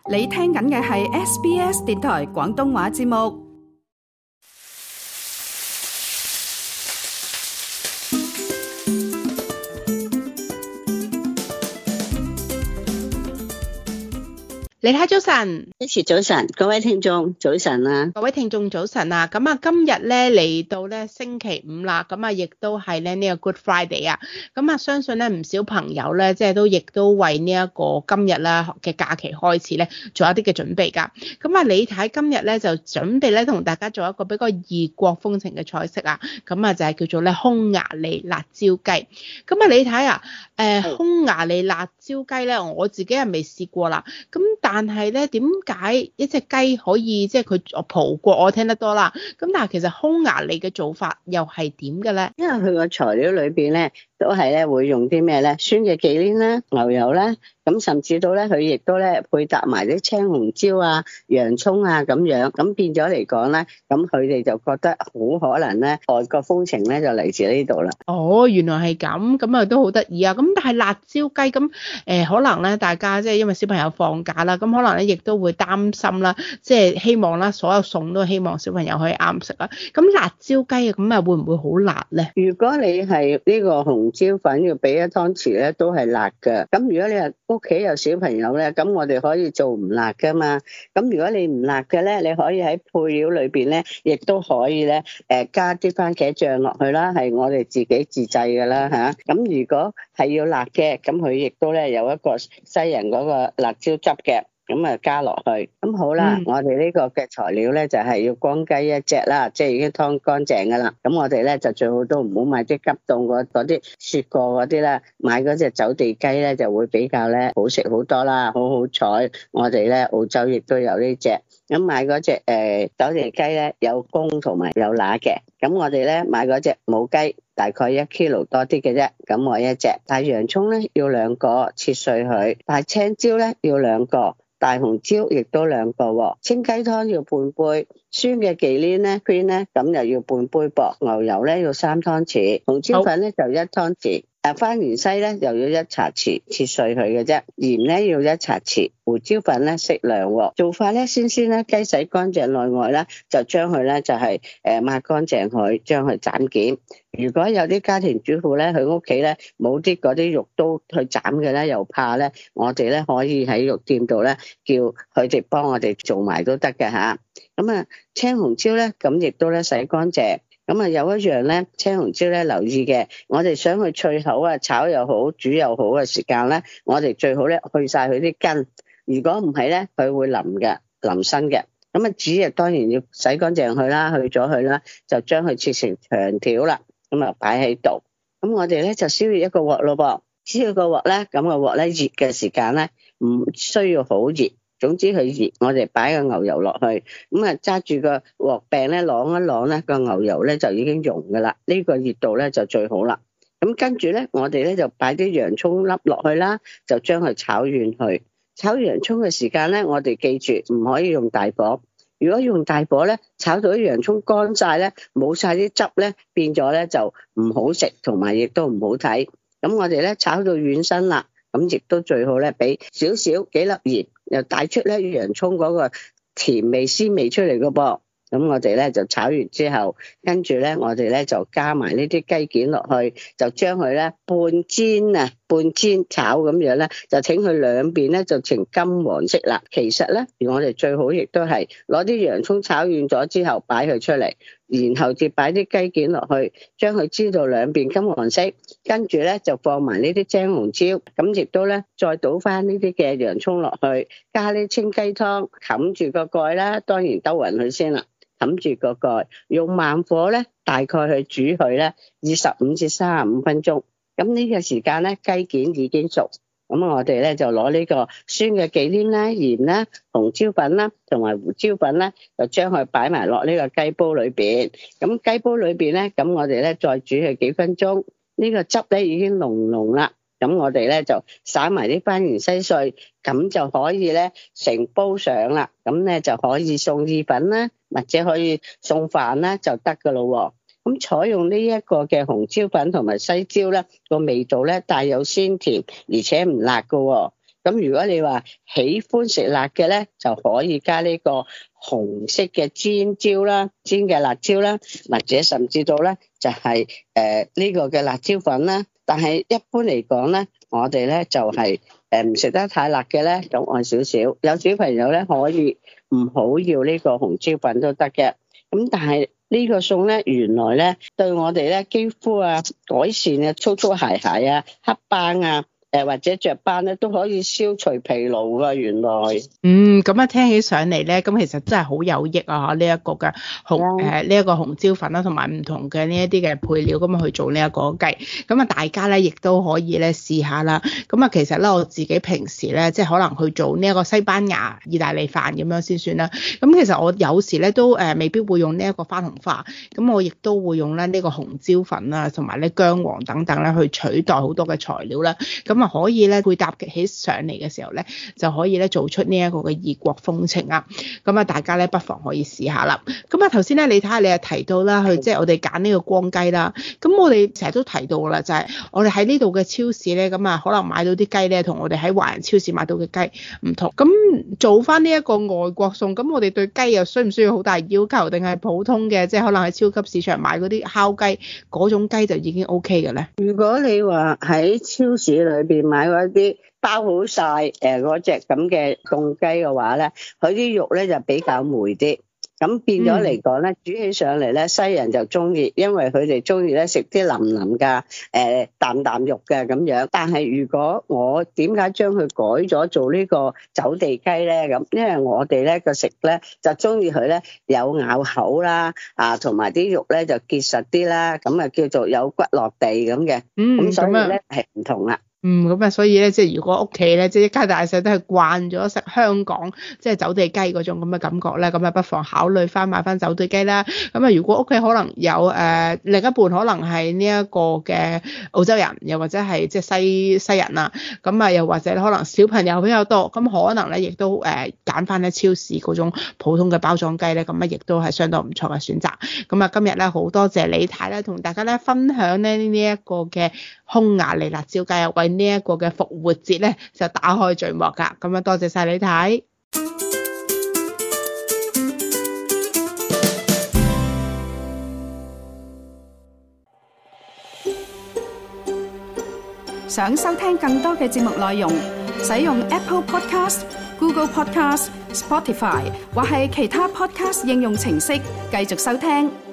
你聽緊嘅係 SBS 電台廣東話節目。 李太早晨， 一時早晨，各位聽眾早晨啊！ 各位聽眾早晨啊！咁啊，今日咧嚟到咧星期五啦，咁啊亦都係咧呢個 Good Friday 啊！咁啊，相信咧唔少朋友咧，即係亦都為呢一個今日啦嘅假期開始咧，做一啲嘅準備㗎。咁啊，李太今日咧就準備咧同大家做一個比較異國風情嘅菜式啊！咁啊就係叫做咧匈牙利辣椒雞。咁啊，李太啊，匈牙利辣椒雞咧，我自己係未試過啦。咁但係咧，點解一隻雞可以即係佢葡國我聽得多啦？咁但係其實匈牙利嘅做法又係點嘅咧？ 因為佢個材料裏邊咧，都係咧會用啲咩咧？酸嘅忌廉啦、牛油啦，咁甚至到咧佢亦都咧配搭埋啲青紅椒啊、洋葱啊咁樣，咁變咗嚟講咧，咁佢哋就覺得好可能咧外國風情咧就嚟自呢度啦。 哦，原來係咁，咁啊都好得意啊！咁但係辣椒雞咁可能咧大家即係因為小朋友放假啦，咁可能咧亦都會擔心啦，即係希望啦所有餸都希望小朋友可以啱食啦。咁辣椒雞啊，咁啊會唔會好辣咧？ 如果你係呢個紅椒粉要俾一湯匙咧，都係辣㗎。咁如果你係屋企有小朋友咧，咁我哋可以做唔辣㗎嘛。咁如果你唔辣嘅咧，你可以喺配料裏邊咧，亦都可以咧加啲番茄醬落去啦，係我哋自己自製㗎啦嚇。咁如果係要辣嘅，咁佢亦都咧有一個西人嗰個辣椒汁嘅。咁啊加落去，咁好啦。我哋呢個嘅材料咧就係要光雞一隻啦，即係已經燙乾淨噶啦。咁我哋咧就最好都唔好買啲急凍嗰啲雪過嗰啲啦，買嗰隻走地雞咧就會比較咧好食好多啦。好彩我哋咧澳洲亦都有呢隻，咁買嗰隻走地雞咧有公同埋有乸嘅。咁我哋咧買嗰隻母雞大概1 kilo 多啲嘅啫，咁我一隻。大洋葱咧要2個切碎佢，大青椒咧要2個。大紅椒亦都2個喎，清雞湯要半杯，酸嘅忌廉咧 cream 咧咁又要半杯薄，牛油咧要3湯匙，紅椒粉咧就1湯匙，番芫茜咧又要1茶匙，切碎佢嘅啫，鹽咧要1茶匙，胡椒粉咧適量喎。做法咧先咧雞洗乾淨內外啦，就將佢咧就係抹乾淨佢，將佢斬件。如果有啲家庭主婦咧，佢屋企咧冇啲嗰啲肉刀去斬嘅咧，又怕咧，我哋咧可以喺肉店度咧叫佢哋幫我哋做埋都得嘅吓。咁啊，青紅椒咧，咁亦都咧洗乾淨。咁啊，有一樣咧，青紅椒咧留意嘅，我哋想去脆口啊，炒又好，煮又好嘅時間咧，我哋最好咧去晒佢啲根。如果唔係咧，佢會腍嘅，腍身嘅。咁啊，煮啊當然要洗乾淨佢啦，去咗佢啦，就將佢切成長條啦。咁啊擺喺度，咁我哋咧就燒熱一個鑊咯噃，燒熱個鑊咧，咁個鑊咧熱嘅時間咧唔需要好熱，總之佢熱，我哋擺個牛油落去，咁啊揸住個鑊柄咧，啷一啷咧，個牛油咧就已經溶噶啦，呢個熱度咧就最好啦。咁跟住咧，我哋咧就擺啲洋葱粒落去啦，就將佢炒軟去。炒洋葱嘅時間咧，我哋記住唔可以用大火。如果用大火咧，炒到啲洋葱乾晒咧，冇晒啲汁咧，變咗咧就唔好食，同埋亦都唔好睇。咁我哋咧炒到軟身啦，咁亦都最好咧俾少少幾粒鹽，又帶出咧洋葱嗰個甜味鮮味出嚟嘅噃。咁我哋咧就炒完之後，跟住咧我哋咧就加埋呢啲雞件落去，就將佢咧半煎炒咁樣咧，就請佢兩邊咧就呈金黃色啦。其實咧，我哋最好亦都係攞啲洋葱炒軟咗之後擺佢出嚟，然後至擺啲雞件落去，將佢煎到兩邊金黃色，跟住咧就放埋呢啲青紅椒，咁亦都咧再倒翻呢啲嘅洋葱落去，加啲清雞湯，冚住個蓋啦，當然兜勻佢先啦。冚住個蓋，用慢火咧，大概去煮佢咧25至35分鐘。咁呢個時間咧，雞件已經熟。咁我哋咧就攞呢個酸嘅忌廉啦、鹽啦、紅椒粉啦同埋胡椒粉啦，就將佢擺埋落呢個雞煲裏邊。咁雞煲裏邊咧，咁我哋咧再煮佢幾分鐘。呢個汁咧已經濃濃啦。咁我哋咧就灑埋啲番芫茜碎，咁就可以咧成煲上啦。咁咧就可以送意粉啦，或者可以送飯啦，就得噶咯。咁採用呢一個嘅紅椒粉同埋西椒咧，個味道咧帶有鮮甜，而且唔辣噶。 咁如果你話喜歡食辣嘅咧，就可以加呢個紅色嘅尖椒啦，煎嘅辣椒啦，或者甚至到咧就係呢個嘅辣椒粉啦。但係一般嚟講咧，我哋咧就係唔食得太辣嘅咧，就愛少少。有小朋友咧可以唔好要呢個紅椒粉都得嘅。咁但係呢個餸咧，原來咧對我哋咧肌膚啊改善啊粗粗鞋鞋啊黑斑啊或者雀斑咧都可以消除疲勞噶。原來咁聽起上嚟咧，咁其實真係好有益啊！呢一個嘅呢一個紅椒粉啦，同埋唔同嘅呢一啲嘅配料咁去做呢一個雞。咁啊，大家咧亦都可以咧試下啦。咁啊，其實咧我自己平時咧即係可能去做呢一個西班牙意大利飯咁樣先算啦。咁其實我有時咧都未必會用呢一個花同花，咁我亦都會用咧呢個紅椒粉啊，同埋咧薑黃等等咧去取代好多嘅材料啦。咁可以咧配搭起上嚟嘅時候咧，就可以咧做出呢一個嘅異國風情啊！咁啊，大家咧不妨可以試下啦。咁啊，頭先咧你睇下你又提到啦，去即係我哋揀呢個光雞啦。咁我哋成日都提到啦，就係我哋喺呢度嘅超市咧，咁啊可能買到啲雞咧，同我哋喺華人超市買到嘅雞唔同。咁做翻呢一個外國餸，咁我哋對雞又需唔需要好大要求，定係普通嘅即係可能喺超級市場買嗰啲烤雞嗰種雞就已經 OK 嘅咧？ 如果你話喺超市裏邊買嗰啲包好晒嗰隻咁嘅凍雞嘅話咧，佢啲肉咧就比較霉啲，咁變咗嚟講咧，煮起上嚟咧，西人就中意，因為佢哋中意咧食啲腍腍噶啖啖肉嘅咁樣。但係如果我點解將佢改咗做呢個走地雞咧？咁因為我哋咧個食咧就中意佢咧有咬口啦，同埋啲肉咧就結實啲啦，咁啊叫做有骨落地咁嘅。咁所以咧係唔同啦。 咁啊，所以咧，即係如果屋企咧，即係一家大細都係慣咗食香港即係走地雞嗰種咁嘅感覺咧，咁啊，不妨考慮翻買翻走地雞啦。咁啊，如果屋企可能有另一半可能係呢一個嘅澳洲人，又或者係即係西人啊，咁啊，又或者可能小朋友比較多，咁可能咧亦都揀翻咧超市嗰種普通嘅包裝雞咧，咁啊，亦都係相當唔錯嘅選擇。咁啊，今日咧好多謝李太咧，同大家咧分享咧呢一個嘅匈牙利辣椒雞啊，為呢一個嘅復活節咧就打開序幕噶，咁啊多謝晒你睇。 想收聽更多嘅節目內容，使用 Apple Podcast、Google Podcast、Spotify 或係其他 Podcast 應用程式繼續收聽。